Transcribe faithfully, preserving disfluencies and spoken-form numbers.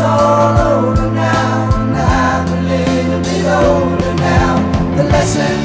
all over now, and I'm a little bit older now. The lesson